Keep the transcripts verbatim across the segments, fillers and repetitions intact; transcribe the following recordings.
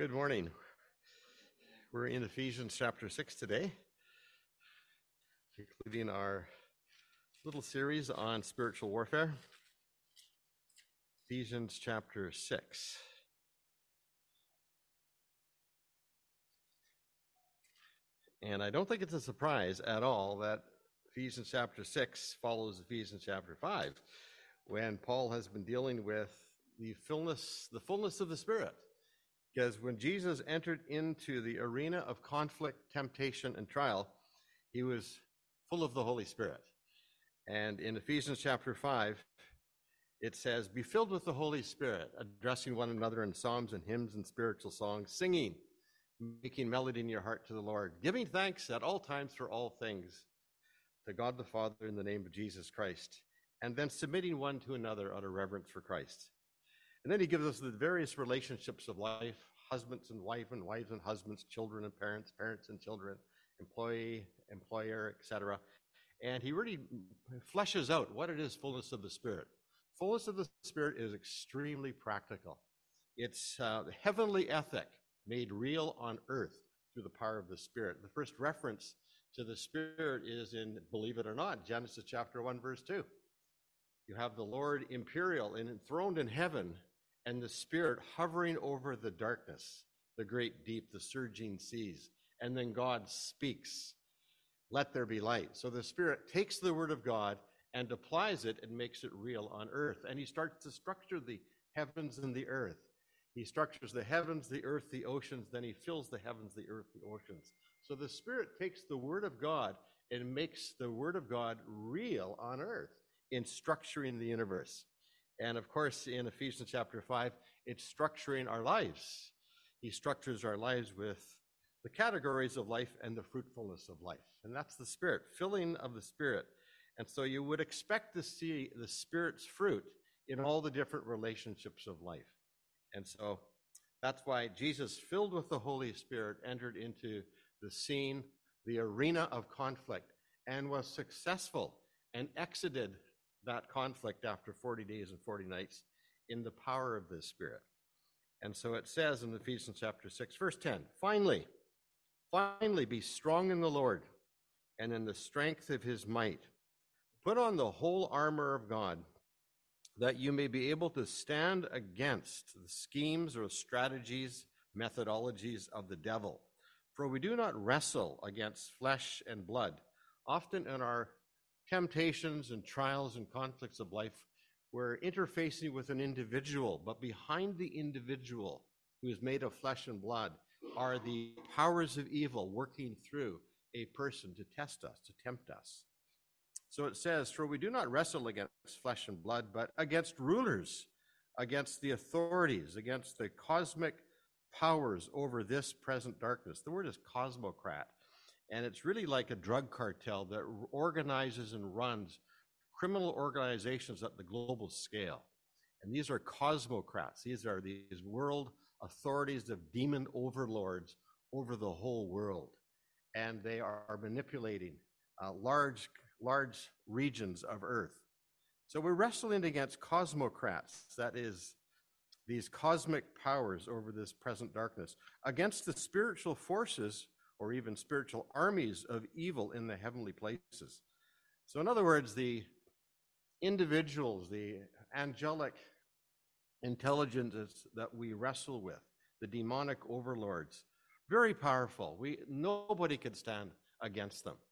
Good morning. We're in Ephesians chapter six today, concluding our little series on spiritual warfare. Ephesians chapter six. And I don't think it's a surprise at all that Ephesians chapter six follows Ephesians chapter five, when Paul has been dealing with the fullness, the fullness of the Spirit. Because when Jesus entered into the arena of conflict, temptation, and trial, he was full of the Holy Spirit. And in Ephesians chapter five, it says, "Be filled with the Holy Spirit, addressing one another in psalms and hymns and spiritual songs, singing, making melody in your heart to the Lord, giving thanks at all times for all things to God the Father in the name of Jesus Christ, and then submitting one to another out of reverence for Christ." And then he gives us the various relationships of life, husbands and wife, and wives and husbands, children and parents, parents and children, employee, employer, et cetera. And he really fleshes out what it is fullness of the Spirit. Fullness of the Spirit is extremely practical. It's uh, the heavenly ethic made real on earth through the power of the Spirit. The first reference to the Spirit is in, believe it or not, Genesis chapter one, verse two. You have the Lord imperial and enthroned in heaven, and the Spirit hovering over the darkness, the great deep, the surging seas. And then God speaks, "Let there be light." So the Spirit takes the word of God and applies it and makes it real on earth. And he starts to structure the heavens and the earth. He structures the heavens, the earth, the oceans, then he fills the heavens, the earth, the oceans. So the Spirit takes the word of God and makes the word of God real on earth in structuring the universe. And of course, in Ephesians chapter five, it's structuring our lives. He structures our lives with the categories of life and the fruitfulness of life. And that's the Spirit, filling of the Spirit. And so you would expect to see the Spirit's fruit in all the different relationships of life. And so that's why Jesus, filled with the Holy Spirit, entered into the scene, the arena of conflict, and was successful and exited that conflict after forty days and forty nights in the power of the Spirit. And so it says in Ephesians chapter six, verse ten, finally, finally be strong in the Lord and in the strength of his might. Put on the whole armor of God, that you may be able to stand against the schemes or strategies, methodologies of the devil. For we do not wrestle against flesh and blood. Often in our temptations and trials and conflicts of life, we're interfacing with an individual, but behind the individual who is made of flesh and blood are the powers of evil working through a person to test us, to tempt us. So it says, for we do not wrestle against flesh and blood, but against rulers, against the authorities, against the cosmic powers over this present darkness. The word is cosmocrat. And it's really like a drug cartel that organizes and runs criminal organizations at the global scale. And these are cosmocrats. These are these world authorities of demon overlords over the whole world. And they are manipulating uh, large, large regions of earth. So we're wrestling against cosmocrats, that is, these cosmic powers over this present darkness, against the spiritual forces or even spiritual armies of evil in the heavenly places. So in other words, the individuals, the angelic intelligences that we wrestle with, the demonic overlords, very powerful. We nobody could stand against them.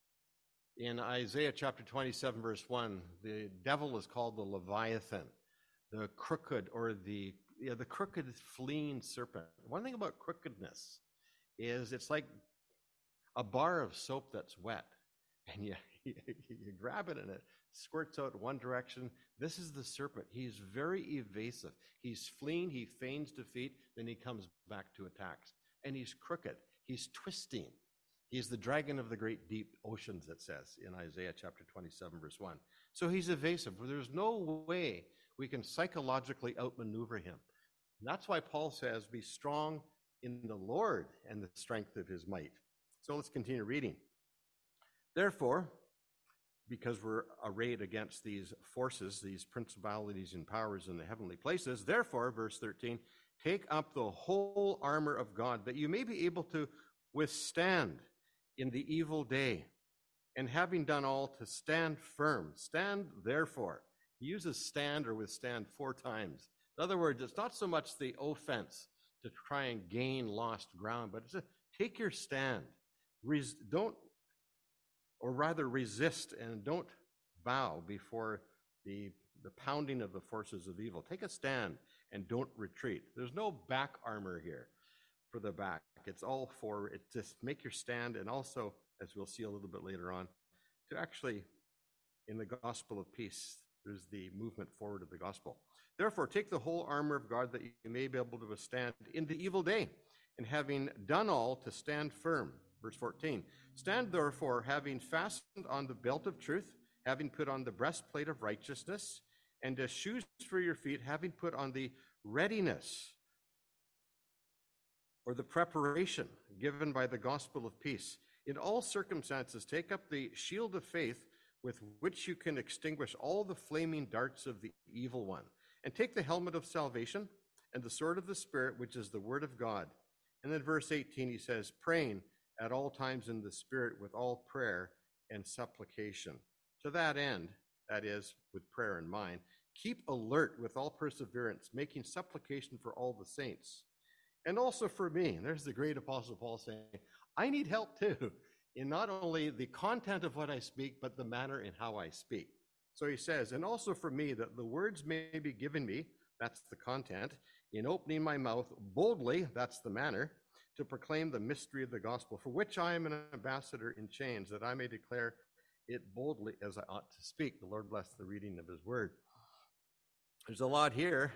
In Isaiah chapter twenty-seven, verse one, the devil is called the Leviathan, the crooked or the, yeah, the crooked fleeing serpent. One thing about crookedness is it's like a bar of soap that's wet, and you, you, you grab it and it squirts out one direction. This is the serpent. He's very evasive. He's fleeing, he feigns defeat, then he comes back to attacks. And he's crooked. He's twisting. He's the dragon of the great deep oceans, it says in Isaiah chapter twenty-seven, verse one. So he's evasive. There's no way we can psychologically outmaneuver him. And that's why Paul says, be strong in the Lord and the strength of his might. So let's continue reading. Therefore, because we're arrayed against these forces, these principalities and powers in the heavenly places, therefore, verse thirteen, take up the whole armor of God, that you may be able to withstand in the evil day, and having done all, to stand firm. Stand therefore. He uses stand or withstand four times. In other words, it's not so much the offense to try and gain lost ground, but it's a, take your stand. Res, don't, or rather resist and don't bow before the, the pounding of the forces of evil. Take a stand and don't retreat. There's no back armor here for the back. It's all for it. Just make your stand, and also, as we'll see a little bit later on, to actually, in the gospel of peace, there's the movement forward of the gospel. Therefore, take the whole armor of God, that you may be able to withstand in the evil day, and having done all, to stand firm. Verse fourteen, stand therefore, having fastened on the belt of truth, having put on the breastplate of righteousness, and as shoes for your feet, having put on the readiness, or the preparation given by the gospel of peace. In all circumstances, take up the shield of faith, with which you can extinguish all the flaming darts of the evil one. And take the helmet of salvation and the sword of the Spirit, which is the word of God. And then verse eighteen, he says, praying at all times in the Spirit with all prayer and supplication. To that end, that is, with prayer in mind, keep alert with all perseverance, making supplication for all the saints. And also for me, and there's the great Apostle Paul saying, I need help too, in not only the content of what I speak, but the manner in how I speak. So he says, and also for me, that the words may be given me, that's the content, in opening my mouth boldly, that's the manner, to proclaim the mystery of the gospel, for which I am an ambassador in chains, that I may declare it boldly as I ought to speak. The Lord bless the reading of his word. There's a lot here,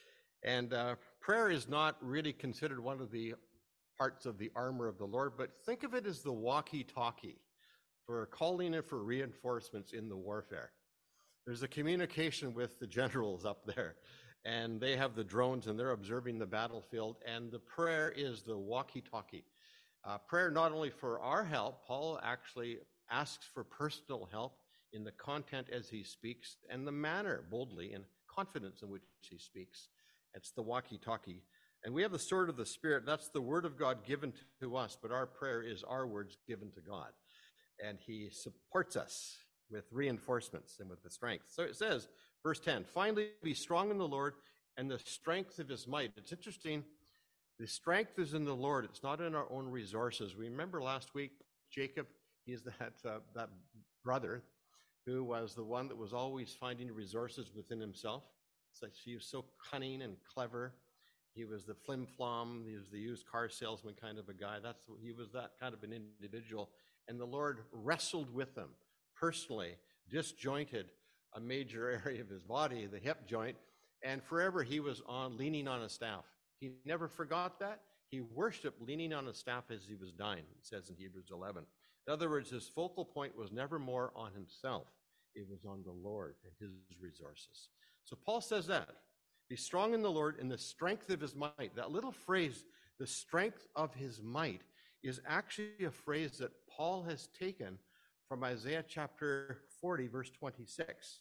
and uh, prayer is not really considered one of the parts of the armor of the Lord, but think of it as the walkie-talkie for calling in for reinforcements in the warfare. There's a communication with the generals up there, and they have the drones, and they're observing the battlefield, and the prayer is the walkie-talkie. Uh, prayer not only for our help, Paul actually asks for personal help in the content as he speaks, and the manner, boldly, and confidence in which he speaks. It's the walkie-talkie. And we have the sword of the Spirit. That's the word of God given to us, but our prayer is our words given to God. And he supports us with reinforcements and with the strength. So it says, verse ten, finally be strong in the Lord and the strength of his might. It's interesting. The strength is in the Lord. It's not in our own resources. We remember last week, Jacob, he's that, uh, that brother who was the one that was always finding resources within himself. It's like he was so cunning and clever. He was the flim-flom, he was the used car salesman kind of a guy. That's he was that kind of an individual. And the Lord wrestled with him personally, disjointed a major area of his body, the hip joint, and forever he was on leaning on a staff. He never forgot that. He worshiped leaning on a staff as he was dying, it says in Hebrews eleven. In other words, his focal point was never more on himself. It was on the Lord and his resources. So Paul says that. Be strong in the Lord in the strength of his might. That little phrase, the strength of his might, is actually a phrase that Paul has taken from Isaiah chapter forty, verse twenty-six.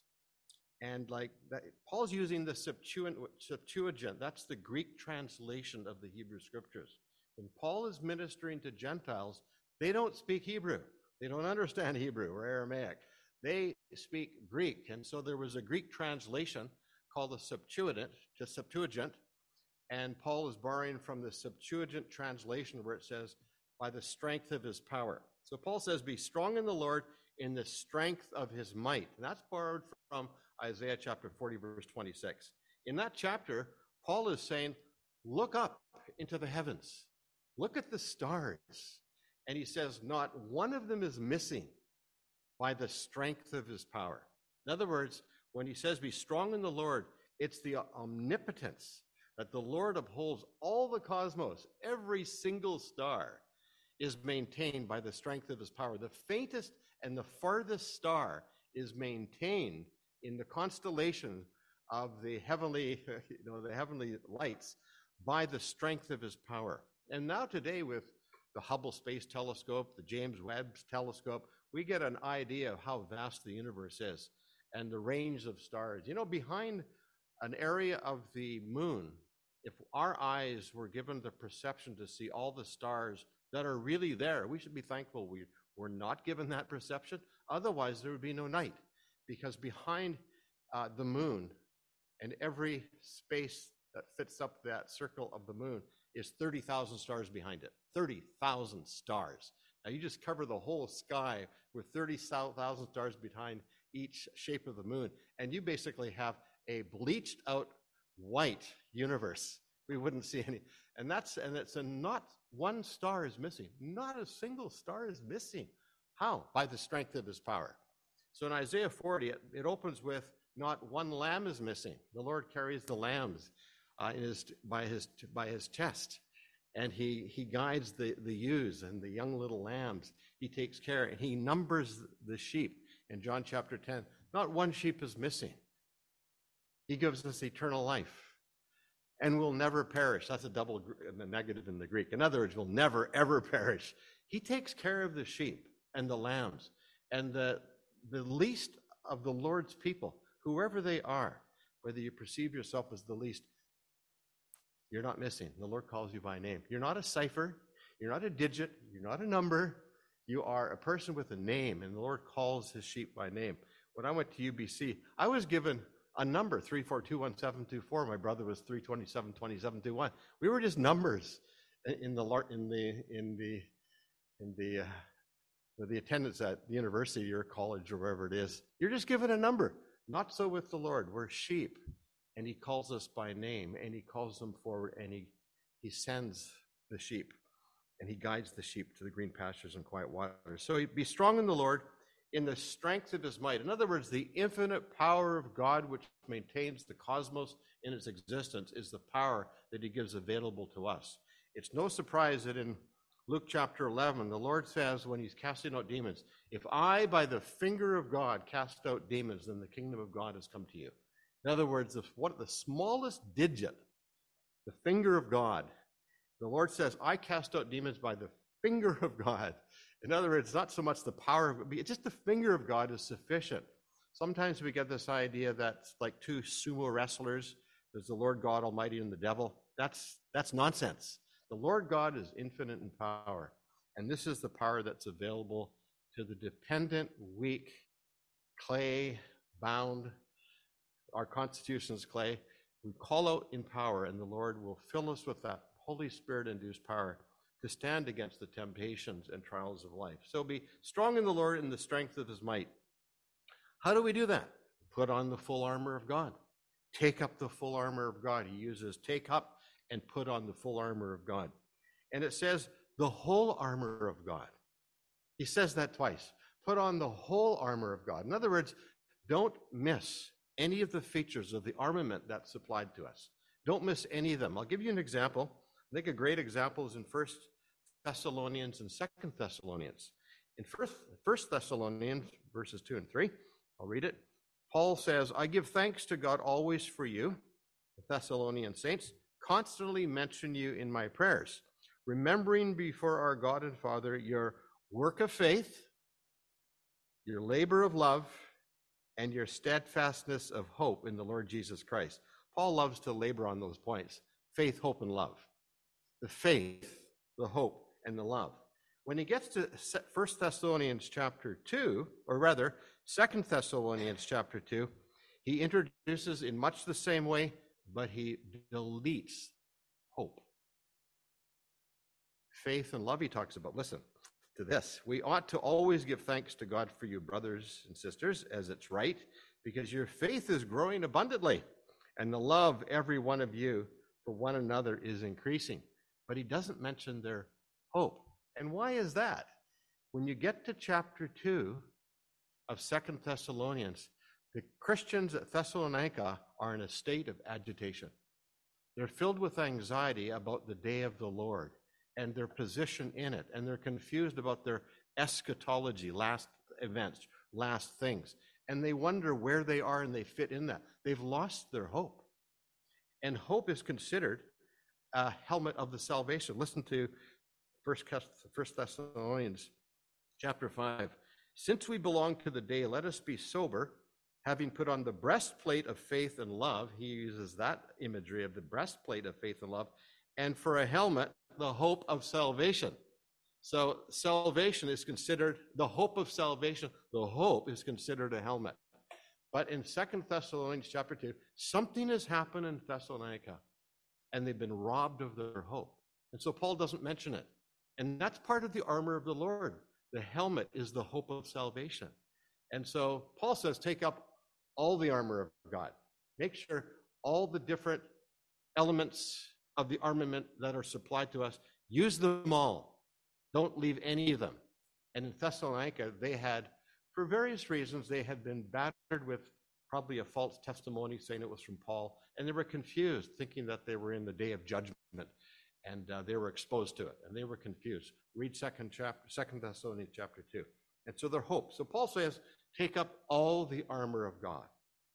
And like that, Paul's using the Septuagint. That's the Greek translation of the Hebrew scriptures. When Paul is ministering to Gentiles, they don't speak Hebrew. They don't understand Hebrew or Aramaic. They speak Greek. And so there was a Greek translation called the Septuagint, the Septuagint, and Paul is borrowing from the Septuagint translation where it says, by the strength of his power. So Paul says, be strong in the Lord in the strength of his might. And that's borrowed from Isaiah chapter forty, verse twenty-six. In that chapter, Paul is saying, look up into the heavens. Look at the stars. And he says, not one of them is missing by the strength of his power. In other words, when he says, be strong in the Lord, it's the omnipotence that the Lord upholds all the cosmos. Every single star is maintained by the strength of his power. The faintest and the farthest star is maintained in the constellation of the heavenly, you know, the heavenly lights by the strength of his power. And now today with the Hubble Space Telescope, the James Webb Telescope, we get an idea of how vast the universe is and the range of stars. You know, behind an area of the moon if our eyes were given the perception to see all the stars that are really there, we should be thankful we were not given that perception. Otherwise, there would be no night, because behind uh, the moon and every space that fits up that circle of the moon is thirty thousand stars behind it. thirty thousand stars. Now, you just cover the whole sky with thirty thousand stars behind each shape of the moon, and you basically have a bleached out white universe. We wouldn't see any. And that's, and it's a not one star is missing. Not a single star is missing. How? By the strength of his power. So in Isaiah forty, it, it opens with, not one lamb is missing. The Lord carries the lambs uh, in his, by his by his chest, and he he guides the the ewes and the young little lambs. He takes care, and he numbers the sheep. In John chapter ten, not one sheep is missing. He gives us eternal life, and will never perish. That's a double negative in the Greek. In other words, will never ever perish. He takes care of the sheep and the lambs, and the the least of the Lord's people, whoever they are, whether you perceive yourself as the least, you're not missing. The Lord calls you by name. You're not a cipher. You're not a digit. You're not a number. You are a person with a name, and the Lord calls his sheep by name. When I went to U B C, I was given a number, three four two one seven two four. My brother was three twenty-seven twenty-seven twenty-one. We were just numbers in the in the in the in the uh, the attendance at the university or college or wherever it is. You're just given a number. Not so with the Lord. We're sheep, and he calls us by name, and he calls them forward, and he he sends the sheep, and he guides the sheep to the green pastures and quiet waters. So be strong in the Lord, in the strength of his might. In other words, the infinite power of God, which maintains the cosmos in its existence, is the power that he gives available to us. It's no surprise that in Luke chapter eleven, the Lord says when he's casting out demons, if I, by the finger of God, cast out demons, then the kingdom of God has come to you. In other words, if what the smallest digit, the finger of God, the Lord says, I cast out demons by the finger of God. In other words, not so much the power of it, just the finger of God is sufficient. Sometimes we get this idea that like two sumo wrestlers, there's the Lord God Almighty and the devil. That's that's nonsense. The Lord God is infinite in power, and this is the power that's available to the dependent, weak, clay-bound. Our constitution is clay. We call out in power, and the Lord will fill us with that Holy Spirit-induced power to stand against the temptations and trials of life. So be strong in the Lord in the strength of his might. How do we do that? Put on the full armor of God. Take up the full armor of God. He uses take up and put on the full armor of God. And it says the whole armor of God. He says that twice. Put on the whole armor of God. In other words, don't miss any of the features of the armament that's supplied to us. Don't miss any of them. I'll give you an example. I think a great example is in First Thessalonians and Second Thessalonians. In First Thessalonians, verses two and three, I'll read it. Paul says, I give thanks to God always for you, the Thessalonian saints, constantly mention you in my prayers, remembering before our God and Father your work of faith, your labor of love, and your steadfastness of hope in the Lord Jesus Christ. Paul loves to labor on those points: faith, hope, and love. The faith, the hope, and the love. When he gets to First Thessalonians chapter two, or rather Second Thessalonians chapter two, he introduces in much the same way, but he deletes hope. Faith and love he talks about. Listen to this. We ought to always give thanks to God for you, brothers and sisters, as it's right, because your faith is growing abundantly, and the love every one of you for one another is increasing. But he doesn't mention their hope. And why is that? When you get to chapter two of Second Thessalonians, the Christians at Thessalonica are in a state of agitation. They're filled with anxiety about the day of the Lord and their position in it, and they're confused about their eschatology, last events, last things, and they wonder where they are and they fit in that. They've lost their hope, and hope is considered a helmet of the salvation. Listen to First Thessalonians chapter five. Since we belong to the day, let us be sober, Having put on the breastplate of faith and love, he uses that imagery of the breastplate of faith and love, and for a helmet, the hope of salvation. So salvation is considered, the hope of salvation, the hope is considered a helmet. But in Second Thessalonians chapter two, something has happened in Thessalonica, and they've been robbed of their hope. And so Paul doesn't mention it. And that's part of the armor of the Lord. The helmet is the hope of salvation. And so Paul says, take up all the armor of God. Make sure all the different elements of the armament that are supplied to us, use them all. Don't leave any of them. And in Thessalonica, they had, for various reasons, they had been battered with probably a false testimony saying it was from Paul, and they were confused, thinking that they were in the day of judgment, and uh, they were exposed to it, and they were confused. Read second chapter, Second Thessalonians chapter two. And so their hope. So Paul says, take up all the armor of God.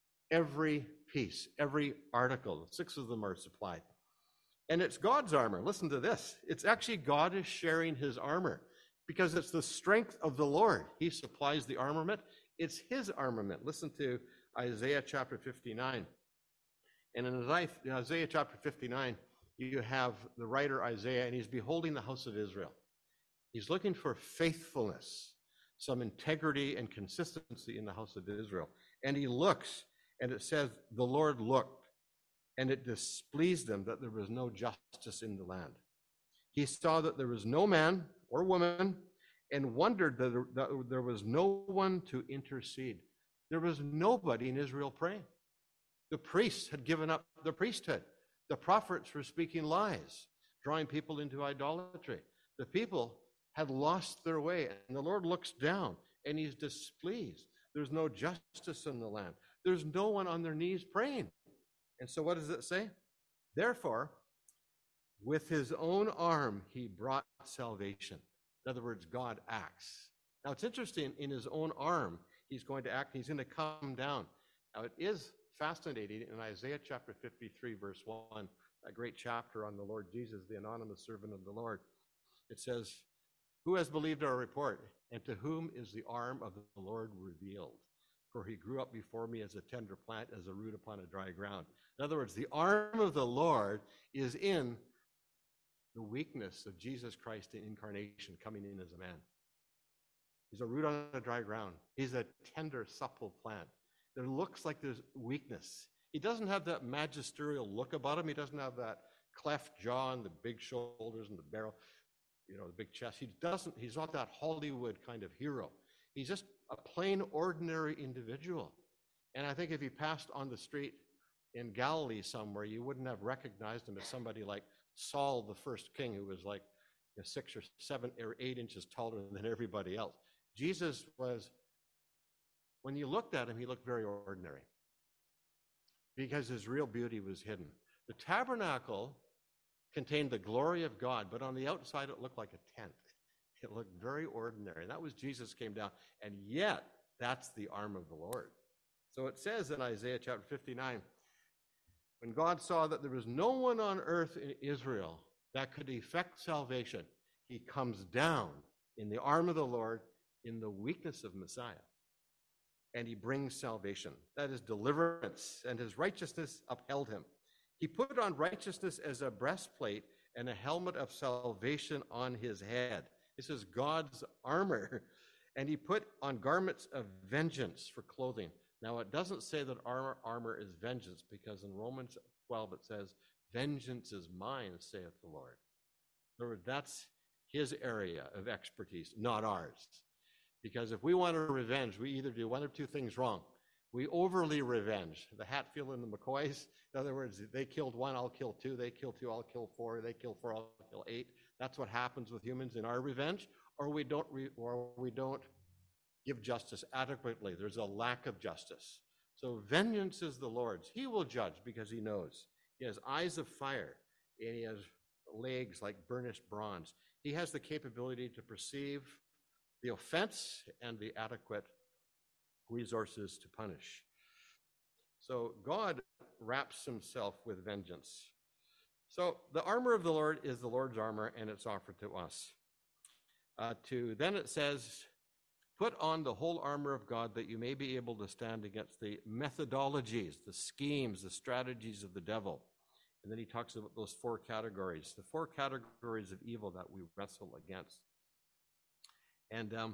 Every piece, every article, six of them are supplied. And it's God's armor. Listen to this. It's actually God is sharing his armor because it's the strength of the Lord. He supplies the armament. It's his armament. Listen to Isaiah chapter fifty-nine. And in Isaiah chapter fifty-nine, you have the writer Isaiah, and he's beholding the house of Israel. He's looking for faithfulness, some integrity and consistency in the house of Israel. And he looks, and it says, the Lord looked, and it displeased him that there was no justice in the land. He saw that there was no man or woman, and wondered that there was no one to intercede. There was nobody in Israel praying. The priests had given up the priesthood. The prophets were speaking lies, drawing people into idolatry. The people had lost their way, and the Lord looks down, and he's displeased. There's no justice in the land. There's no one on their knees praying. And so what does it say? Therefore, with his own arm, he brought salvation. In other words, God acts. Now, it's interesting, in his own arm, he's going to act. He's going to come down. Now, it is fascinating in Isaiah chapter fifty-three, verse one, a great chapter on the Lord Jesus, the anonymous servant of the Lord. It says, who has believed our report, and to whom is the arm of the Lord revealed? For he grew up before me as a tender plant, as a root upon a dry ground. In other words, the arm of the Lord is in the weakness of Jesus Christ in incarnation, coming in as a man. He's a root on a dry ground. He's a tender, supple plant. There looks like there's weakness. He doesn't have that magisterial look about him. He doesn't have that cleft jaw and the big shoulders and the barrel, you know, the big chest. He doesn't, he's not that Hollywood kind of hero. He's just a plain, ordinary individual. And I think if he passed on the street in Galilee somewhere, you wouldn't have recognized him as somebody like Saul, the first king, who was like you know, six or seven or eight inches taller than everybody else. Jesus was, when you looked at him, he looked very ordinary because his real beauty was hidden. The tabernacle contained the glory of God, but on the outside it looked like a tent. It looked very ordinary. And that was Jesus came down, and yet that's the arm of the Lord. So it says in Isaiah chapter fifty-nine, when God saw that there was no one on earth in Israel that could effect salvation, he comes down in the arm of the Lord in the weakness of Messiah, and he brings salvation. That is deliverance, and his righteousness upheld him. He put on righteousness as a breastplate and a helmet of salvation on his head. This is God's armor. And he put on garments of vengeance for clothing. Now, it doesn't say that armor, armor is vengeance, because in Romans twelve it says, vengeance is mine, saith the Lord. In other words, that's his area of expertise, not ours. Because if we want to revenge, we either do one or two things wrong. We overly revenge. The Hatfield and the McCoys, in other words, they killed one, I'll kill two. They kill two, I'll kill four. They kill four, I'll kill eight. That's what happens with humans in our revenge. Or we don't, re- or we don't give justice adequately. There's a lack of justice. So vengeance is the Lord's. He will judge because he knows. He has eyes of fire, and he has legs like burnished bronze. He has the capability to perceive the offense and the adequate resources to punish. So God wraps himself with vengeance. So the armor of the Lord is the Lord's armor, and it's offered to us. Uh, to then it says, Put on the whole armor of God that you may be able to stand against the methodologies, the schemes, the strategies of the devil. And then he talks about those four categories, the four categories of evil that we wrestle against. And um,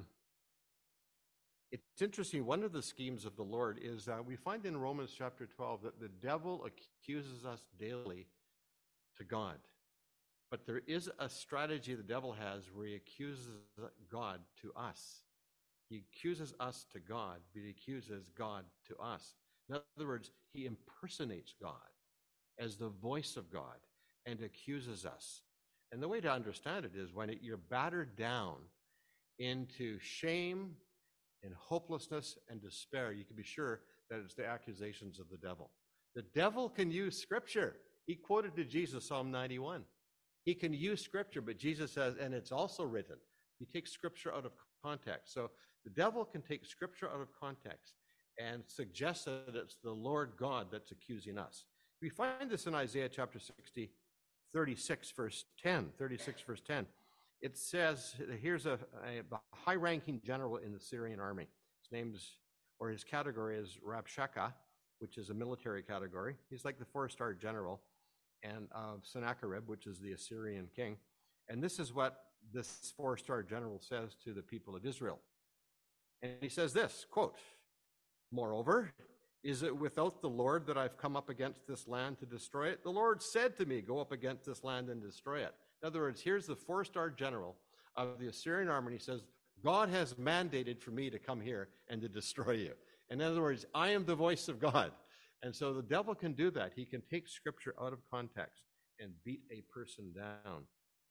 it's interesting, one of the schemes of the Lord is uh, we find in Romans chapter twelve that the devil accuses us daily to God. But there is a strategy the devil has where he accuses God to us. He accuses us to God, but he accuses God to us. In other words, he impersonates God as the voice of God and accuses us. And the way to understand it is when it, you're battered down into shame and hopelessness and despair, you can be sure that it's the accusations of the devil. The devil can use Scripture. He quoted to Jesus Psalm ninety-one. He can use Scripture, but Jesus says, and it's also written. He takes Scripture out of context. So the devil can take Scripture out of context and suggest that it's the Lord God that's accusing us. We find this in Isaiah chapter sixty, thirty-six, verse ten. thirty-six, verse ten. It says, here's a, a high-ranking general in the Syrian army. His name's, or his category is Rabshakeh, which is a military category. He's like the four-star general, and of uh, Sennacherib, which is the Assyrian king. And this is what this four-star general says to the people of Israel. And he says this, quote, "Moreover, is it without the Lord that I've come up against this land to destroy it? The Lord said to me, go up against this land and destroy it." In other words, here's the four-star general of the Assyrian army. He says, God has mandated for me to come here and to destroy you. In other words, I am the voice of God. And so the devil can do that. He can take Scripture out of context and beat a person down.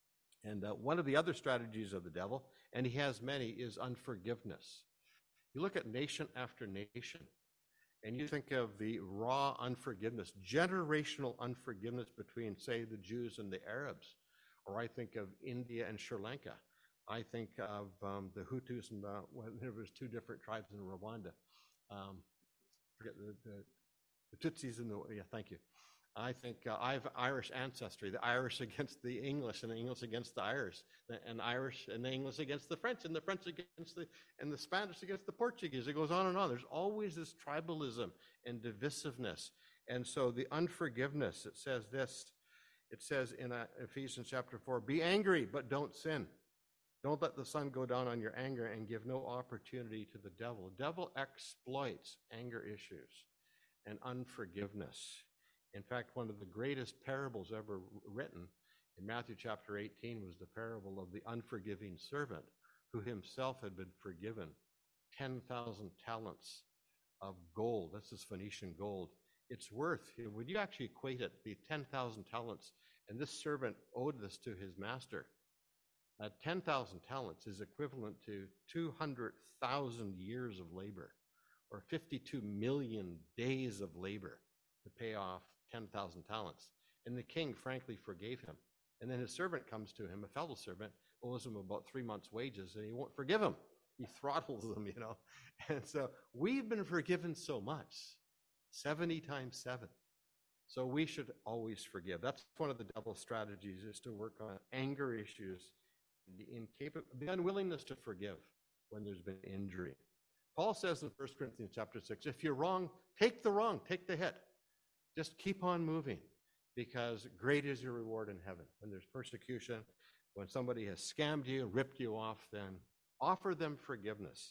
And uh, one of the other strategies of the devil, and he has many, is unforgiveness. You look at nation after nation, and you think of the raw unforgiveness, generational unforgiveness between, say, the Jews and the Arabs. Or I think of India and Sri Lanka. I think of um, the Hutus and the, well, there was two different tribes in Rwanda. Um, forget the, the, the Tutsis and the, yeah, thank you. I think uh, I have Irish ancestry, the Irish against the English and the English against the Irish, and Irish and the English against the French, and the French against the, and the Spanish against the Portuguese. It goes on and on. There's always this tribalism and divisiveness. And so the unforgiveness, it says this, it says in uh, Ephesians chapter four, be angry, but don't sin. Don't let the sun go down on your anger and give no opportunity to the devil. The devil exploits anger issues and unforgiveness. In fact, one of the greatest parables ever written in Matthew chapter eighteen was the parable of the unforgiving servant who himself had been forgiven ten thousand talents of gold. That's this Phoenician gold. It's worth, would you actually equate it, the ten thousand talents, and this servant owed this to his master. Uh, ten thousand talents is equivalent to two hundred thousand years of labor, or fifty-two million days of labor to pay off ten thousand talents. And the king frankly forgave him. And then his servant comes to him, a fellow servant, owes him about three months' wages, and he won't forgive him. He throttles them, you know. And so we've been forgiven so much, seventy times seven. So we should always forgive. That's one of the devil's strategies, is to work on anger issues, the, incap- the unwillingness to forgive when there's been injury. Paul says in First Corinthians chapter six, if you're wrong, take the wrong, take the hit. Just keep on moving, because great is your reward in heaven. When there's persecution, when somebody has scammed you, ripped you off, then offer them forgiveness.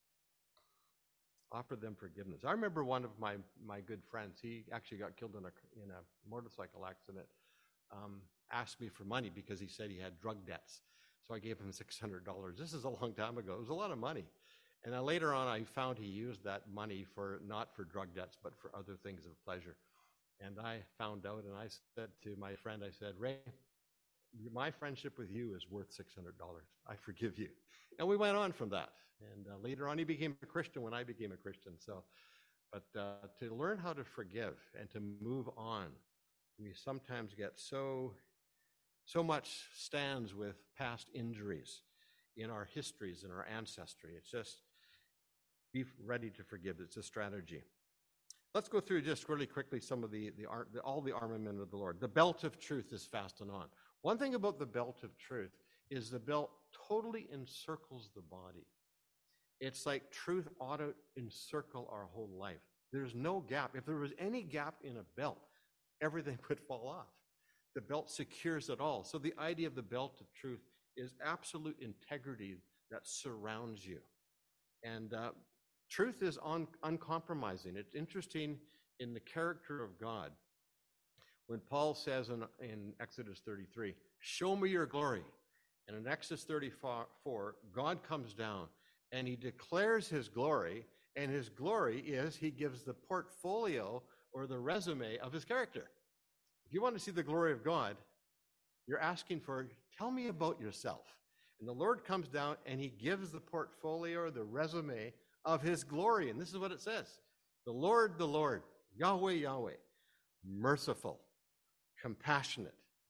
Offer them forgiveness. I remember one of my, my good friends, he actually got killed in a, in a motorcycle accident, um, asked me for money because he said he had drug debts. So I gave him six hundred dollars. This is a long time ago. It was a lot of money. And then later on, I found he used that money for not for drug debts, but for other things of pleasure. And I found out, and I said to my friend, I said, Ray, my friendship with you is worth six hundred dollars. I forgive you. And we went on from that. And uh, later on, he became a Christian when I became a Christian. So, but uh, to learn how to forgive and to move on, we sometimes get so, so much stands with past injuries in our histories, in our ancestry. It's just be ready to forgive. It's a strategy. Let's go through just really quickly some of the, the, the all the armament of the Lord. The belt of truth is fastened on. One thing about the belt of truth is the belt totally encircles the body. It's like truth ought to encircle our whole life. There's no gap. If there was any gap in a belt, everything would fall off. The belt secures it all. So the idea of the belt of truth is absolute integrity that surrounds you. And uh, truth is un- uncompromising. It's interesting in the character of God. When Paul says in, in Exodus thirty-three, show me your glory. And in Exodus thirty-four, God comes down and he declares his glory. And his glory is he gives the portfolio or the resume of his character. If you want to see the glory of God, you're asking for, tell me about yourself. And the Lord comes down and he gives the portfolio or the resume of his glory. And this is what it says. The Lord, the Lord, Yahweh, Yahweh, merciful, compassionate,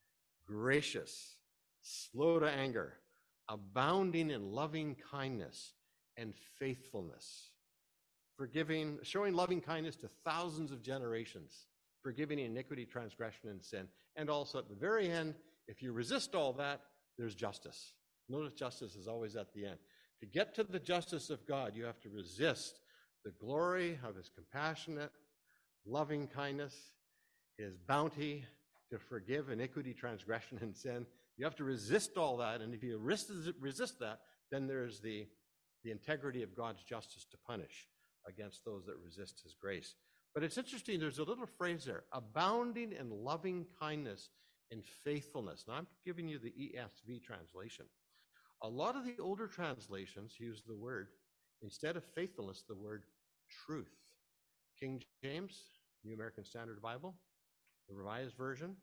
gracious, slow to anger, abounding in loving kindness and faithfulness, forgiving, showing loving kindness to thousands of generations, forgiving iniquity, transgression, and sin. And also at the very end, if you resist all that, there's justice. Notice justice is always at the end. To get to the justice of God, you have to resist the glory of his compassionate, loving kindness, his bounty to forgive iniquity, transgression, and sin. You have to resist all that, and if you resist, resist that, then there's the, the integrity of God's justice to punish against those that resist his grace. But it's interesting, there's a little phrase there, abounding in loving kindness and faithfulness. Now I'm giving you the E S V translation. A lot of the older translations use the word, instead of faithfulness, the word truth. King James, New American Standard Bible, the Revised Version,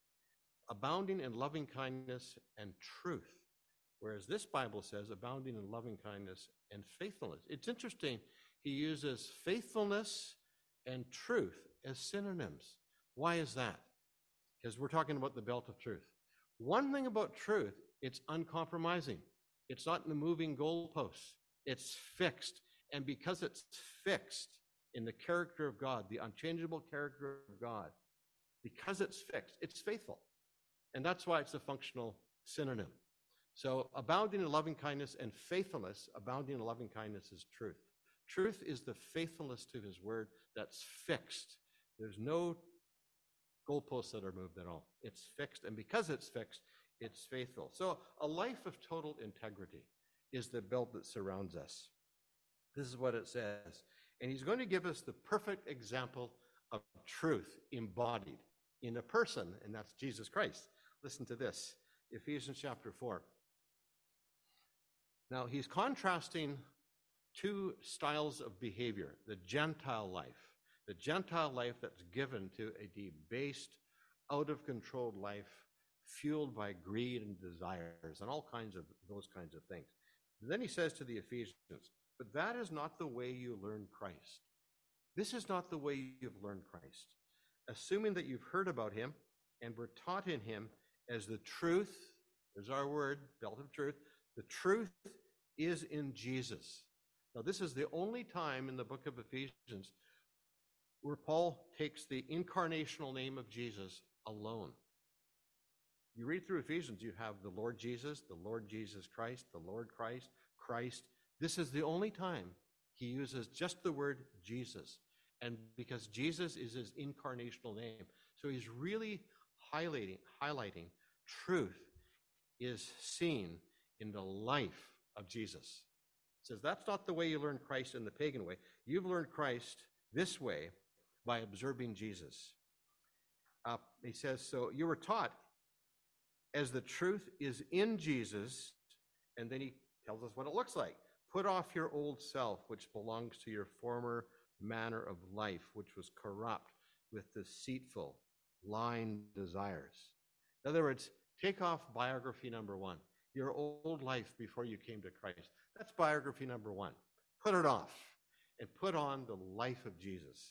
abounding in loving kindness and truth. Whereas this Bible says abounding in loving kindness and faithfulness. It's interesting, he uses faithfulness and truth as synonyms. Why is that? Because we're talking about the belt of truth. One thing about truth, it's uncompromising. It's not in the moving goalposts. It's fixed. And because it's fixed in the character of God, the unchangeable character of God, because it's fixed, it's faithful. And that's why it's a functional synonym. So abounding in loving kindness and faithfulness, abounding in loving kindness is truth. Truth is the faithfulness to his word that's fixed. There's no goalposts that are moved at all. It's fixed, and because it's fixed, it's faithful. So a life of total integrity is the belt that surrounds us. This is what it says. And he's going to give us the perfect example of truth embodied in a person, and that's Jesus Christ. Listen to this, Ephesians chapter four. Now, he's contrasting two styles of behavior, the Gentile life, the Gentile life that's given to a debased, out-of-control life fueled by greed and desires and all kinds of those kinds of things. And then he says to the Ephesians, but that is not the way you learn Christ. This is not the way you've learned Christ. Assuming that you've heard about him and were taught in him as the truth, there's our word, belt of truth, the truth is in Jesus. Now, this is the only time in the book of Ephesians where Paul takes the incarnational name of Jesus alone. You read through Ephesians, you have the Lord Jesus, the Lord Jesus Christ, the Lord Christ, Christ. This is the only time he uses just the word Jesus. And because Jesus is his incarnational name. So he's really highlighting, highlighting truth is seen in the life of Jesus. He says that's not the way you learn Christ in the pagan way. You've learned Christ this way by observing Jesus. Uh, he says, so you were taught as the truth is in Jesus, and then he tells us what it looks like. Put off your old self, which belongs to your former manner of life, which was corrupt with deceitful, lying desires. In other words, take off biography number one, your old life before you came to Christ. That's biography number one. Put it off and put on the life of Jesus.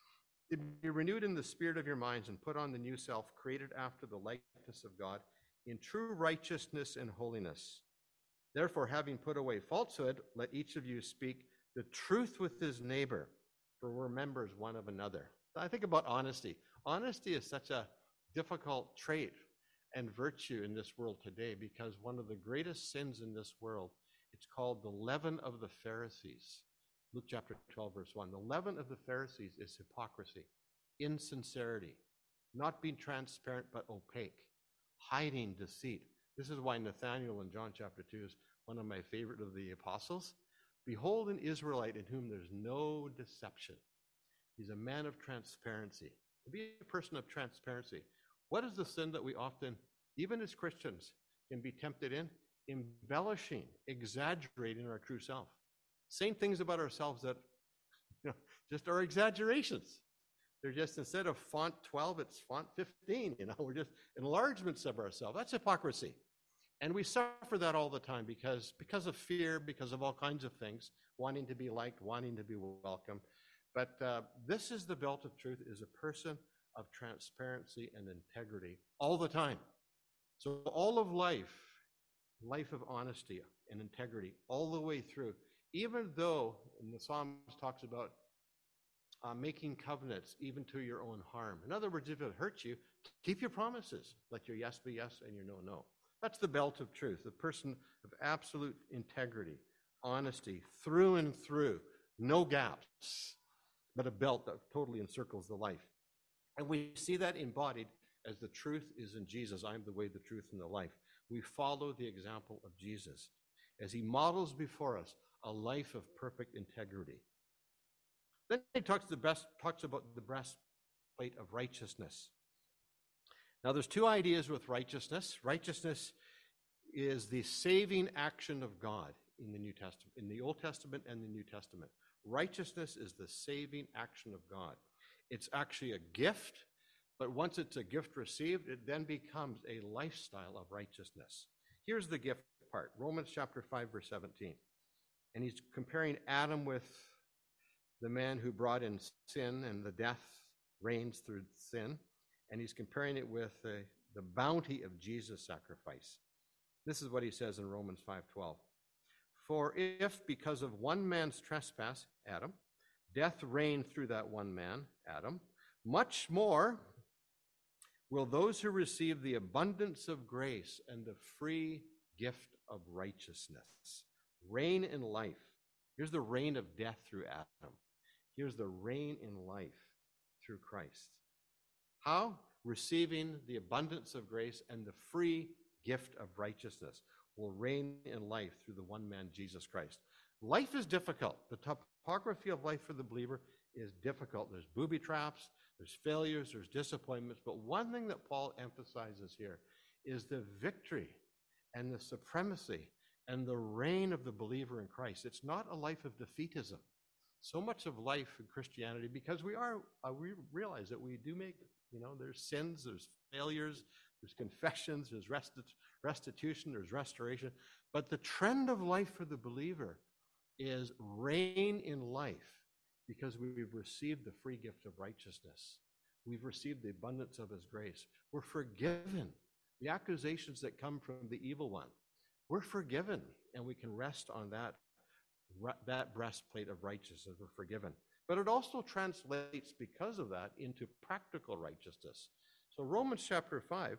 Be renewed in the spirit of your minds and put on the new self, created after the likeness of God, in true righteousness and holiness. Therefore, having put away falsehood, let each of you speak the truth with his neighbor, for we're members one of another. I think about honesty. Honesty is such a difficult trait and virtue in this world today because one of the greatest sins in this world It's called the leaven of the Pharisees. Luke chapter twelve, verse one. The leaven of the Pharisees is hypocrisy, insincerity, not being transparent but opaque, hiding deceit. This is why Nathanael in John chapter two is one of my favorite of the apostles. Behold an Israelite in whom there's no deception. He's a man of transparency. To be a person of transparency. What is the sin that we often, even as Christians, can be tempted in? Embellishing, exaggerating our true self. Saying things about ourselves that, you know, just are exaggerations. They're just, instead of font twelve, it's font fifteen. You know, we're just enlargements of ourselves. That's hypocrisy. And we suffer that all the time because, because of fear, because of all kinds of things, wanting to be liked, wanting to be welcome. But uh, this is the belt of truth, is a person of transparency and integrity all the time. So all of life, life of honesty and integrity all the way through, even though, and the Psalms talks about uh, making covenants even to your own harm. In other words, if it hurts you, keep your promises. Let your yes be yes and your no, no. That's the belt of truth, the person of absolute integrity, honesty, through and through, no gaps, but a belt that totally encircles the life. And we see that embodied as the truth is in Jesus. I am the way, the truth, and the life. We follow the example of Jesus as he models before us a life of perfect integrity. Then he talks, the best, talks about the breastplate of righteousness. Now, there's two ideas with righteousness. Righteousness is the saving action of God in the New Testament, in the Old Testament and the New Testament. Righteousness is the saving action of God. It's actually a gift, but once it's a gift received, it then becomes a lifestyle of righteousness. Here's the gift part, Romans chapter five, verse seventeen. And he's comparing Adam with the man who brought in sin, and the death reigns through sin. And he's comparing it with the, the bounty of Jesus' sacrifice. This is what he says in Romans five twelve. For if, because of one man's trespass, Adam, death reigned through that one man, Adam, much more will those who receive the abundance of grace and the free gift of righteousness reign in life. Here's the reign of death through Adam. Here's the reign in life through Christ. How? Receiving the abundance of grace and the free gift of righteousness will reign in life through the one man, Jesus Christ. Life is difficult. The topography of life for the believer is difficult. There's booby traps, there's failures, there's disappointments. But one thing that Paul emphasizes here is the victory and the supremacy and the reign of the believer in Christ. It's not a life of defeatism. So much of life in Christianity, because we are, uh, we realize that we do make, you know, there's sins, there's failures, there's confessions, there's resti- restitution, there's restoration. But the trend of life for the believer is reign in life because we've received the free gift of righteousness. We've received the abundance of his grace. We're forgiven. The accusations that come from the evil one, we're forgiven, and we can rest on that that breastplate of righteousness. We're forgiven. But it also translates, because of that, into practical righteousness. So Romans chapter five,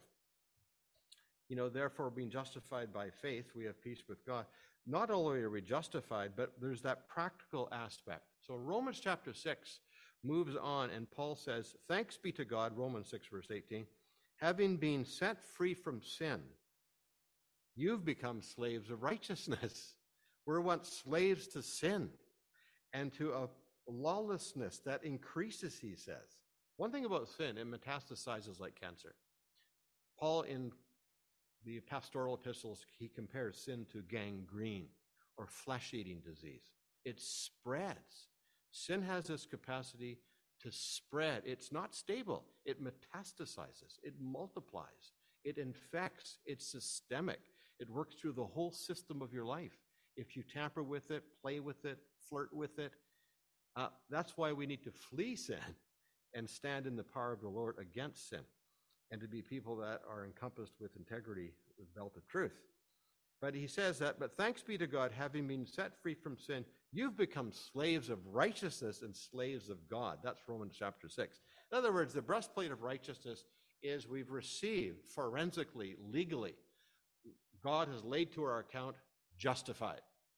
you know, therefore being justified by faith, we have peace with God. Not only are we justified, but there's that practical aspect. So Romans chapter six moves on, and Paul says, thanks be to God, Romans six, verse eighteen, having been set free from sin, you've become slaves of righteousness. We're once slaves to sin and to a lawlessness that increases, he says. One thing about sin, it metastasizes like cancer. Paul, in the pastoral epistles, he compares sin to gangrene or flesh-eating disease. It spreads. Sin has this capacity to spread. It's not stable. It metastasizes. It multiplies. It infects. It's systemic. It works through the whole system of your life. If you tamper with it, play with it, flirt with it, uh, that's why we need to flee sin and stand in the power of the Lord against sin, and to be people that are encompassed with integrity, with belt of truth. But he says that, but thanks be to God, having been set free from sin, you've become slaves of righteousness and slaves of God. That's Romans chapter six. In other words, the breastplate of righteousness is we've received forensically, legally, God has laid to our account, justified.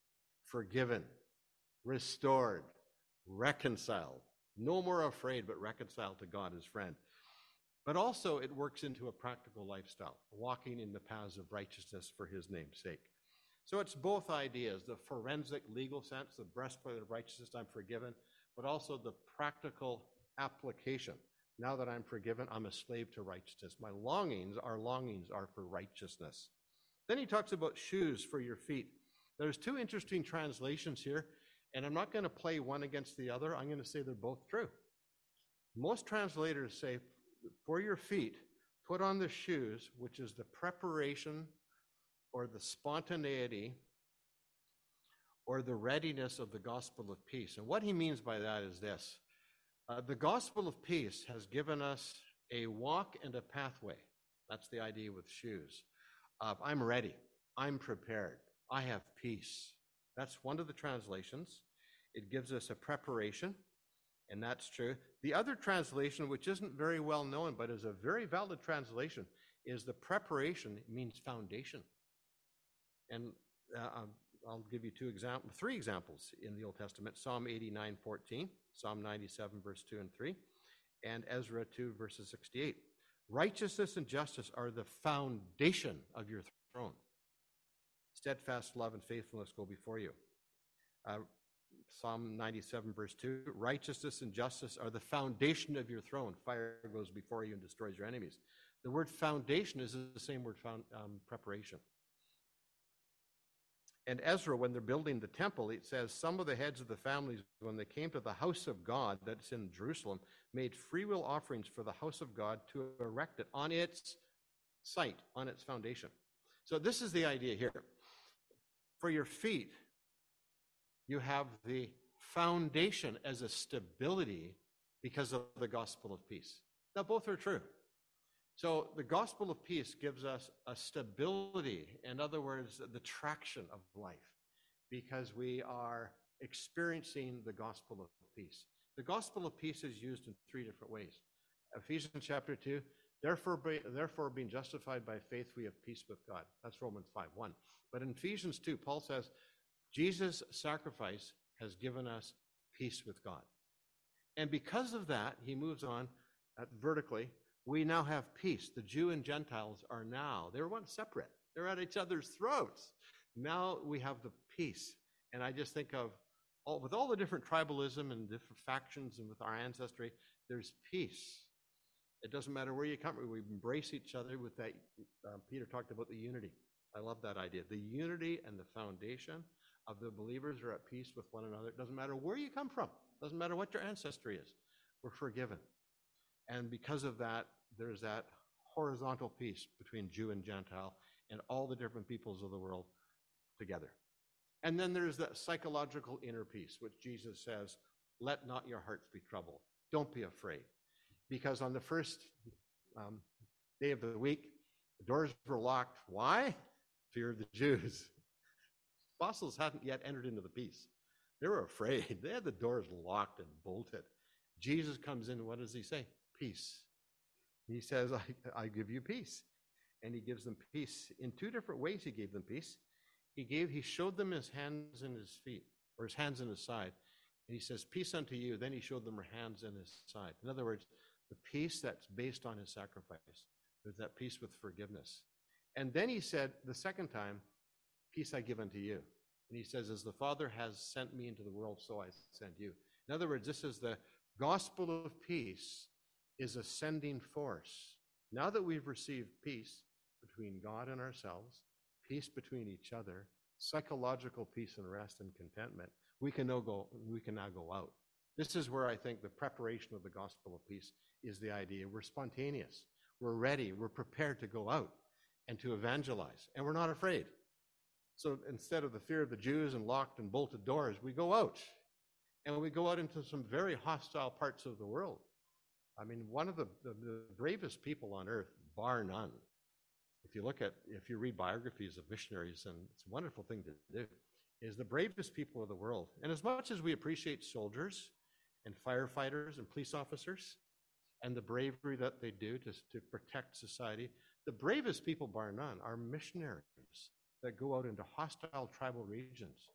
forgiven, restored, reconciled. No more afraid, but reconciled to God as friend. But also it works into a practical lifestyle, walking in the paths of righteousness for his name's sake. So it's both ideas, the forensic legal sense, the breastplate of righteousness, I'm forgiven, but also the practical application. Now that I'm forgiven, I'm a slave to righteousness. My longings, our longings are for righteousness. Then he talks about shoes for your feet. There's two interesting translations here, and I'm not going to play one against the other. I'm going to say they're both true. Most translators say, for your feet, put on the shoes, which is the preparation or the spontaneity or the readiness of the gospel of peace. And what he means by that is this. Uh, the gospel of peace has given us a walk and a pathway. That's the idea with shoes. Uh, I'm ready. I'm prepared. I have peace. That's one of the translations. It gives us a preparation, and that's true. The other translation, which isn't very well known, but is a very valid translation, is the preparation. It means foundation. And uh, I'll give you two examples, three examples in the Old Testament: Psalm eighty-nine fourteen, Psalm ninety-seven verse two and three, and Ezra two verses sixty-eight. Righteousness and justice are the foundation of your throne. Steadfast love and faithfulness go before you. Uh, Psalm ninety-seven verse two, righteousness and justice are the foundation of your throne. Fire goes before you and destroys your enemies. The word foundation is the same word, found, um, preparation. And Ezra, when they're building the temple, it says some of the heads of the families, when they came to the house of God that's in Jerusalem, made freewill offerings for the house of God to erect it on its site, on its foundation. So this is the idea here. For your feet, you have the foundation as a stability because of the gospel of peace. Now, both are true. So the gospel of peace gives us a stability, in other words, the traction of life, because we are experiencing the gospel of peace. The gospel of peace is used in three different ways. Ephesians chapter two, therefore, be, therefore being justified by faith, we have peace with God. That's Romans five one. But in Ephesians two, Paul says, Jesus' sacrifice has given us peace with God. And because of that, he moves on uh, vertically. We now have peace. The Jew and Gentiles are now, they were once separate. They're at each other's throats. Now we have the peace. And I just think of, all, with all the different tribalism and different factions and with our ancestry, there's peace. It doesn't matter where you come from. We embrace each other with that. Uh, Peter talked about the unity. I love that idea. The unity and the foundation of the believers are at peace with one another. It doesn't matter where you come from. It doesn't matter what your ancestry is. We're forgiven. And because of that, there's that horizontal peace between Jew and Gentile and all the different peoples of the world together. And then there's that psychological inner peace, which Jesus says, let not your hearts be troubled. Don't be afraid. Because on the first um, day of the week, the doors were locked. Why? Fear of the Jews. Apostles hadn't yet entered into the peace. They were afraid. They had the doors locked and bolted. Jesus comes in, what does he say? Peace. He says, I, I give you peace. And he gives them peace. In two different ways he gave them peace. He gave, he showed them his hands and his feet, or his hands and his side. And he says, peace unto you. Then he showed them her hands and his side. In other words, the peace that's based on his sacrifice. There's that peace with forgiveness. And then he said, the second time, peace I give unto you. And he says, as the Father has sent me into the world, so I send you. In other words, this is the gospel of peace is a sending force. Now that we've received peace between God and ourselves, peace between each other, psychological peace and rest and contentment, we can now go, we can now go out. This is where I think the preparation of the gospel of peace is the idea. We're spontaneous. We're ready. We're prepared to go out and to evangelize. And we're not afraid. So instead of the fear of the Jews and locked and bolted doors, we go out. And we go out into some very hostile parts of the world. I mean, one of the, the, the bravest people on earth, bar none. If you look at, if you read biographies of missionaries, and it's a wonderful thing to do, is the bravest people of the world. And as much as we appreciate soldiers and firefighters and police officers and the bravery that they do to, to protect society, the bravest people, bar none, are missionaries that go out into hostile tribal regions,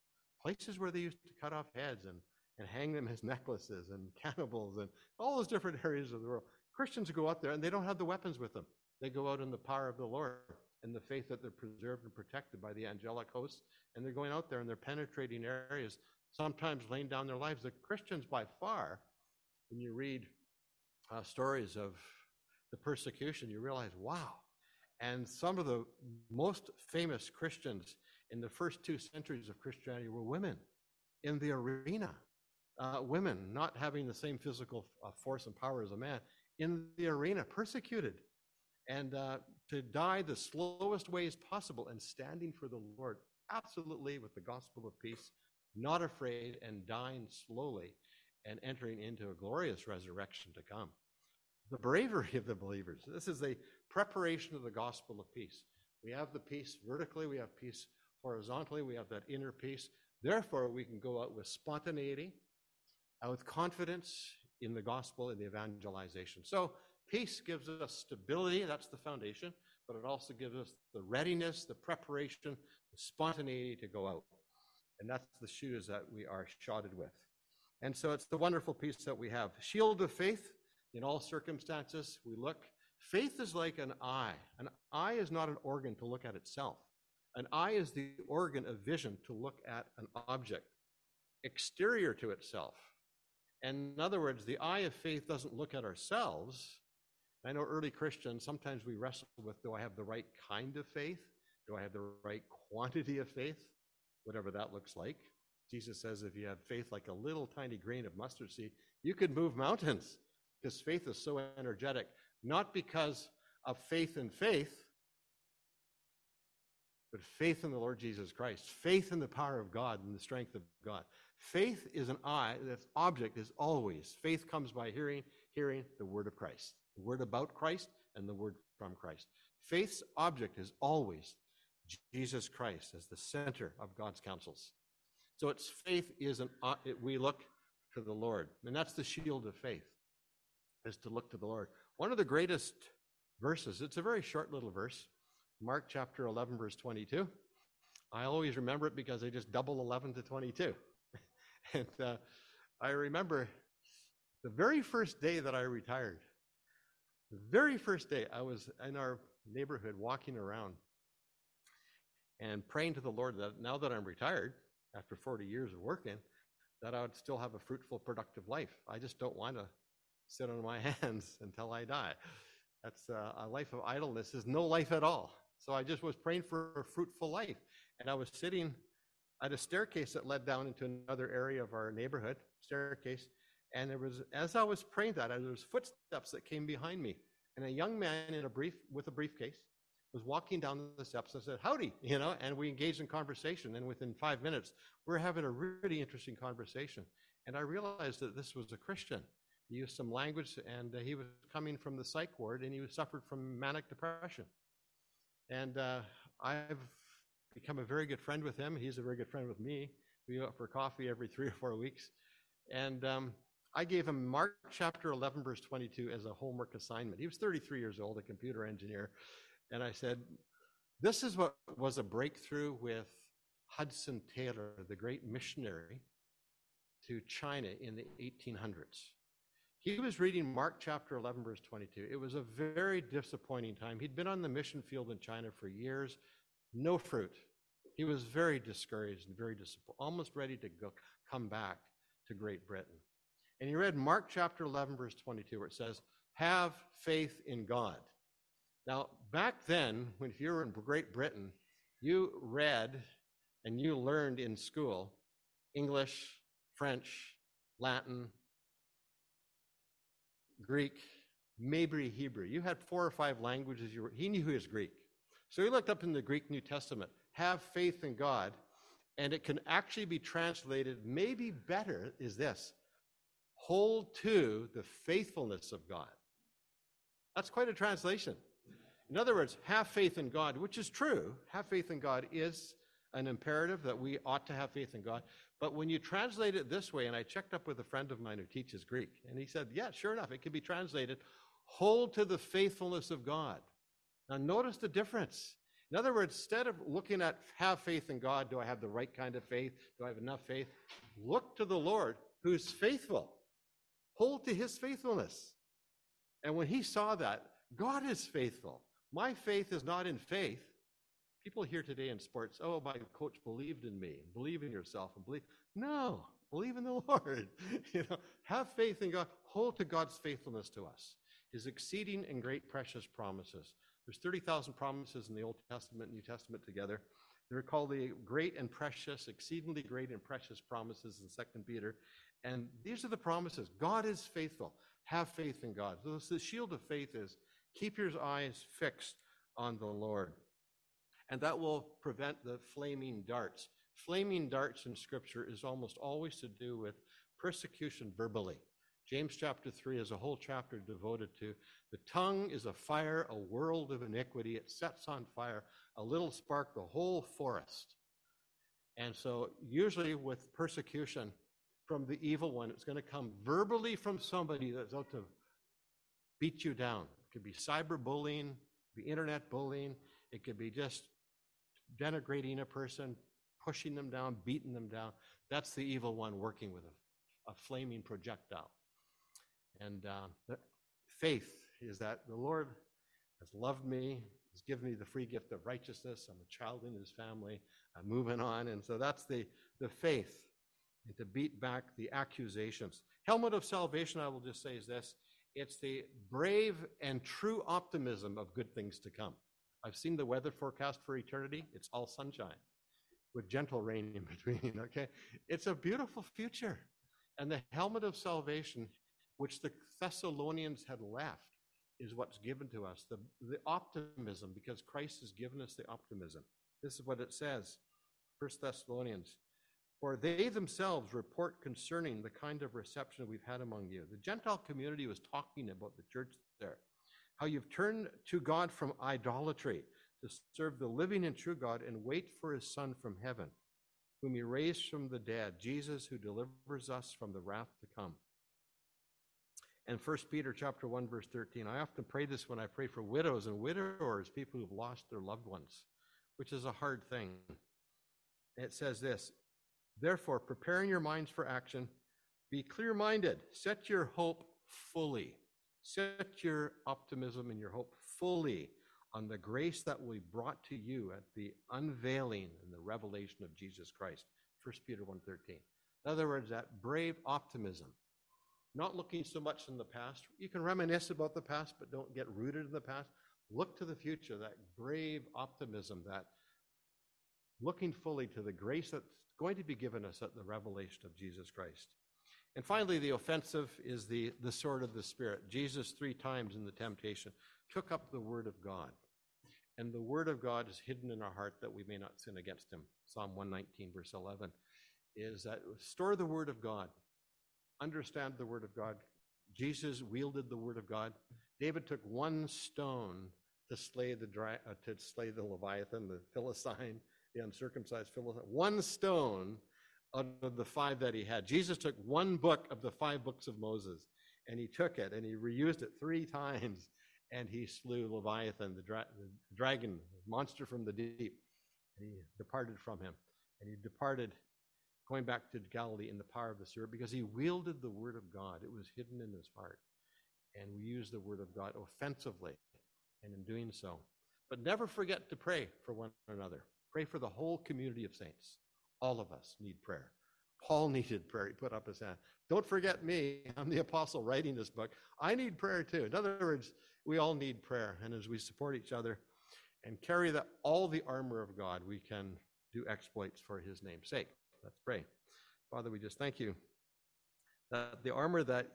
places where they used to cut off heads and, and hang them as necklaces, and cannibals, and all those different areas of the world. Christians go out there and they don't have the weapons with them. They go out in the power of the Lord and the faith that they're preserved and protected by the angelic hosts, and they're going out there and they're penetrating areas, sometimes laying down their lives. The Christians, by far, when you read uh, stories of the persecution, you realize, wow. And some of the most famous Christians in the first two centuries of Christianity were women in the arena. Uh, women not having the same physical uh, force and power as a man, in the arena, persecuted. And uh, to die the slowest ways possible and standing for the Lord, absolutely with the gospel of peace, not afraid, and dying slowly and entering into a glorious resurrection to come. The bravery of the believers. This is a preparation of the gospel of peace. We have the peace vertically, we have peace horizontally, we have that inner peace. Therefore, we can go out with spontaneity, out with confidence in the gospel and the evangelization. So peace gives us stability, that's the foundation, but it also gives us the readiness, the preparation, the spontaneity to go out. And that's the shoes that we are shodded with. And so it's the wonderful peace that we have. Shield of faith. In all circumstances, we look. Faith is like an eye. An eye is not an organ to look at itself. An eye is the organ of vision to look at an object exterior to itself. And in other words, the eye of faith doesn't look at ourselves. I know early Christians, sometimes we wrestle with, do I have the right kind of faith? Do I have the right quantity of faith? Whatever that looks like. Jesus says if you have faith like a little tiny grain of mustard seed, you could move mountains, because faith is so energetic, not because of faith in faith, but faith in the Lord Jesus Christ, faith in the power of God and the strength of God. Faith is an eye, its object is always, faith comes by hearing, hearing the word of Christ, the word about Christ and the word from Christ. Faith's object is always Jesus Christ as the center of God's counsels. So its faith is an, uh, it, we look to the Lord, and that's the shield of faith, is to look to the Lord. One of the greatest verses, it's a very short little verse, Mark chapter eleven, verse twenty-two. I always remember it because I just double eleven to twenty-two. And uh, I remember the very first day that I retired, the very first day I was in our neighborhood walking around and praying to the Lord that now that I'm retired, after forty years of working, that I would still have a fruitful, productive life. I just don't want to sit on my hands until I die. That's uh, a life of idleness is no life at all. So I just was praying for a fruitful life. And I was sitting at a staircase that led down into another area of our neighborhood, staircase. And there was, as I was praying that, there was footsteps that came behind me. And a young man in a brief with a briefcase was walking down the steps and said, howdy, you know, and we engaged in conversation. And within five minutes, we were having a really interesting conversation. And I realized that this was a Christian. He used some language, and uh, he was coming from the psych ward, and he was suffered from manic depression. And uh, I've become a very good friend with him. He's a very good friend with me. We go out for coffee every three or four weeks. And um, I gave him Mark chapter eleven, verse twenty-two as a homework assignment. He was thirty-three years old, a computer engineer. And I said, this is what was a breakthrough with Hudson Taylor, the great missionary to China in the eighteen hundreds. He was reading Mark chapter eleven, verse twenty-two. It was a very disappointing time. He'd been on the mission field in China for years, no fruit. He was very discouraged and very disappointed, almost ready to go come back to Great Britain. And he read Mark chapter eleven, verse twenty-two, where it says, have faith in God. Now, back then, when if you were in Great Britain, you read and you learned in school English, French, Latin, Greek, maybe Hebrew. You had four or five languages. You were, he knew his Greek. So he looked up in the Greek New Testament, have faith in God, and it can actually be translated, maybe better is this, hold to the faithfulness of God. That's quite a translation. In other words, have faith in God, which is true. Have faith in God is an imperative that we ought to have faith in God. But when you translate it this way, and I checked up with a friend of mine who teaches Greek, and he said, yeah, sure enough, it can be translated, hold to the faithfulness of God. Now notice the difference. In other words, instead of looking at have faith in God, do I have the right kind of faith? Do I have enough faith? Look to the Lord who's faithful. Hold to his faithfulness. And when he saw that, God is faithful. My faith is not in faith. People here today in sports, oh, my coach believed in me. Believe in yourself and believe. No, believe in the Lord. You know, have faith in God. Hold to God's faithfulness to us, his exceeding and great precious promises. There's thirty thousand promises in the Old Testament and New Testament together. They're called the great and precious, exceedingly great and precious promises in Second Peter. And these are the promises. God is faithful. Have faith in God. So the shield of faith is keep your eyes fixed on the Lord. And that will prevent the flaming darts. Flaming darts in Scripture is almost always to do with persecution verbally. James chapter three is a whole chapter devoted to the tongue is a fire, a world of iniquity. It sets on fire a little spark, the whole forest. And so usually with persecution from the evil one, it's going to come verbally from somebody that's out to beat you down. It could be cyberbullying, it could be internet bullying. It could be just denigrating a person, pushing them down, beating them down. That's the evil one working with a, a flaming projectile. And uh, the faith is that the Lord has loved me, has given me the free gift of righteousness. I'm a child in his family. I'm moving on. And so that's the, the faith, and to beat back the accusations. Helmet of salvation, I will just say, is this. It's the brave and true optimism of good things to come. I've seen the weather forecast for eternity. It's all sunshine with gentle rain in between, okay? It's a beautiful future. And the helmet of salvation, which the Thessalonians had left, is what's given to us, the, the optimism, because Christ has given us the optimism. This is what it says, First Thessalonians. For they themselves report concerning the kind of reception we've had among you. The Gentile community was talking about the church there. How you've turned to God from idolatry to serve the living and true God and wait for his Son from heaven, whom he raised from the dead, Jesus, who delivers us from the wrath to come. And First Peter chapter one, verse thirteen, I often pray this when I pray for widows and widowers, people who've lost their loved ones, which is a hard thing. It says this, therefore, preparing your minds for action, be clear-minded, set your hope fully. Set your optimism and your hope fully on the grace that will be brought to you at the unveiling and the revelation of Jesus Christ. First Peter one thirteen. In other words, that brave optimism. Not looking so much in the past. You can reminisce about the past, but don't get rooted in the past. Look to the future, that brave optimism, that looking fully to the grace that's going to be given us at the revelation of Jesus Christ. And finally, the offensive is the, the sword of the Spirit. Jesus, three times in the temptation, took up the word of God. And the word of God is hidden in our heart that we may not sin against him. Psalm one nineteen, verse eleven, is that store the word of God. Understand the word of God. Jesus wielded the word of God. David took one stone to slay the, dry, uh, to slay the Leviathan, the Philistine, the uncircumcised Philistine. One stone out of the five that he had. Jesus took one book of the five books of Moses, and he took it, and he reused it three times, and he slew Leviathan, the, dra- the dragon, monster from the deep. And he departed from him, and he departed, going back to Galilee in the power of the Spirit, because he wielded the word of God. It was hidden in his heart, and we use the word of God offensively, and in doing so. But never forget to pray for one another. Pray for the whole community of saints. All of us need prayer. Paul needed prayer. He put up his hand. Don't forget me. I'm the apostle writing this book. I need prayer too. In other words, we all need prayer. And as we support each other and carry the, all the armor of God, we can do exploits for his name's sake. Let's pray. Father, we just thank you that the armor that,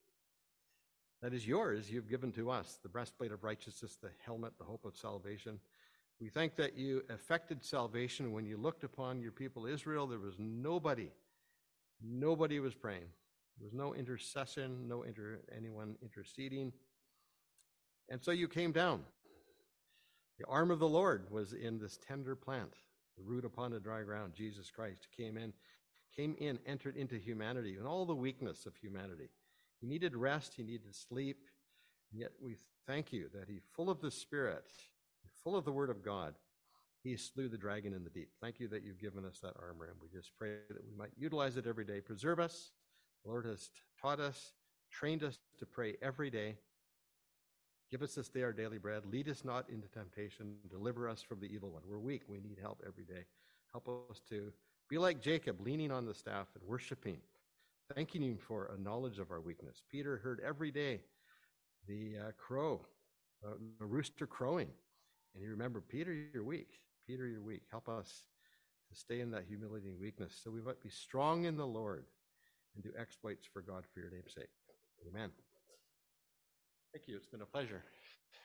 that is yours, you've given to us, the breastplate of righteousness, the helmet, the hope of salvation. We thank that you effected salvation when you looked upon your people Israel. There was nobody, nobody was praying. There was no intercession, no inter, anyone interceding. And so you came down. The arm of the Lord was in this tender plant, the root upon a dry ground. Jesus Christ came in, came in, entered into humanity and all the weakness of humanity. He needed rest, he needed sleep, and yet we thank you that he, full of the Spirit, full of the Word of God, He slew the dragon in the deep. Thank you that you've given us that armor, and we just pray that we might utilize it every day. Preserve us. The Lord has taught us, trained us to pray every day. Give us this day our daily bread. Lead us not into temptation. Deliver us from the evil one. We're weak. We need help every day. Help us to be like Jacob, leaning on the staff and worshiping, thanking him for a knowledge of our weakness. Peter heard every day the uh, crow, uh, the rooster crowing. And he remembered, Peter, you're weak. Peter, you're weak. Help us to stay in that humility and weakness so we might be strong in the Lord and do exploits for God for your name's sake. Amen. Thank you. It's been a pleasure.